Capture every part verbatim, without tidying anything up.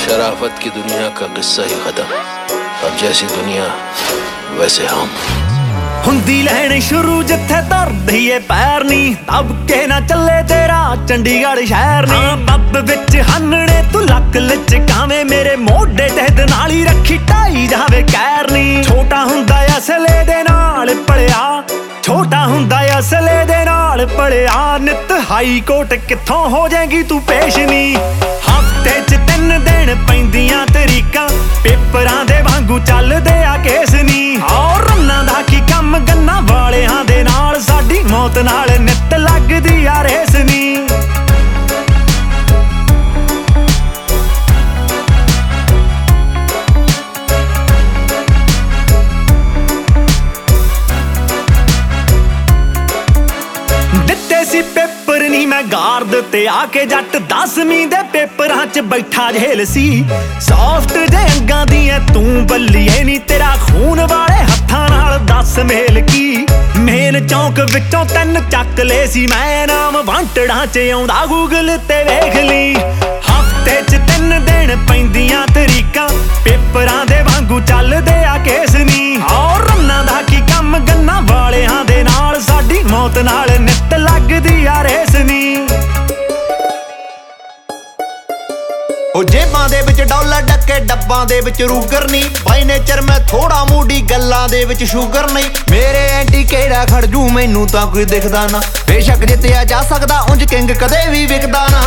शराफत की दुनिया का किस्सा ही खत्म। अब जैसी दुनिया वैसे हम। हुंदी लैन शुरू जिथे धरदी ए पैर नी, दब के ना चले तेरा चंडीगढ़ शहर नी। बब विच हनने तू लक लचकावे, मेरे मोढे तहत नाल ही रखी ढाई जावे कैर नी। छोटा हुंदा असले दे नाल पलिया, छोटा हुंदा असले दे नाल पलिया। नित हाई कोर्ट कित्थों हो जाएगी तू पेश नी। हफ्ते च तीन दिन पैंदियां तरीकां, पेपरां दे वांगू चलदे आ केस नी। और रन्ना दा की कम गन्ना वालियां दे नाल, साडी मौत नाल नित लगदी आ रेस नी। दिते सी पेपर नी मैं गार्ड ते आके, जट दसवीं दे पेपरां च बैठा झेल सी। सॉफ्ट जे अंगां दी ऐ तू बल्लीए नी, तेरा खून वाले हत्थां नाल दस मेल की। मेन चौंक विचों तीन चक ले सी मैं, नाम वांटड़ां च आउंदा गूगल ते वेख ली। हफ्ते च तीन दिन पैंदियां तरीकां, पेपरां दे वांगू चलदे आ केस नी। और रन्ना दा की कम गन्ना वालियां दे नाल, साडी मौत नाल नित लगदी आ रेस नी। ओ जेबां दे विच डॉलर डके, डब्बां दे विच रूगर नी। बाई नेचर मैं थोड़ा मूडी, गल्लां दे विच शुगर नहीं। मेरे एंटी केड़ा खड़जू मैनू तां कोई दिखदा ना। बेशक जित्तिया जा सकदा, उंज किंग कदे भी विकदा ना।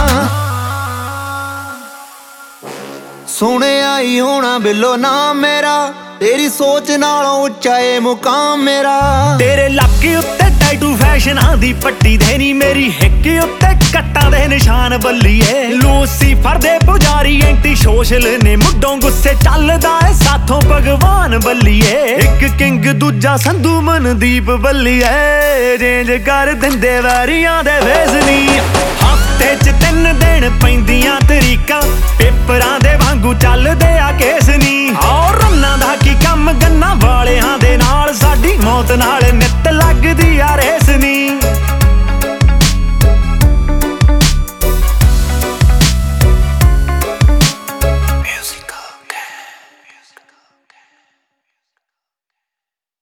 सुनिया ही होना बिलो नाम मेरा, तेरी सोच नालों उच्चा ए मुकाम मेरा। तेरे लक उत्ते टैटू फैशनां दी पट्टी दे नी, मेरी हिक उत्ते कट्टां दे निशान बल्लीए। लूसीफर दे पुजारी एंटी सोशल ने, मुड्डों गुस्से चलदा ए साथों भगवान बल्लीए। इक किंग दूजा संधू मनदीप बल्लीए, चेंज कर दिंदे वैरियां दे फेस नी। हफ्ते च तीन दिन पैंदियां तरीकां, पेपरां दे वांगू चलदे आ केस नी। और रन्ना दा की कम गन्ना वालियां दे नाल, साडी मौत नाल नित लगदी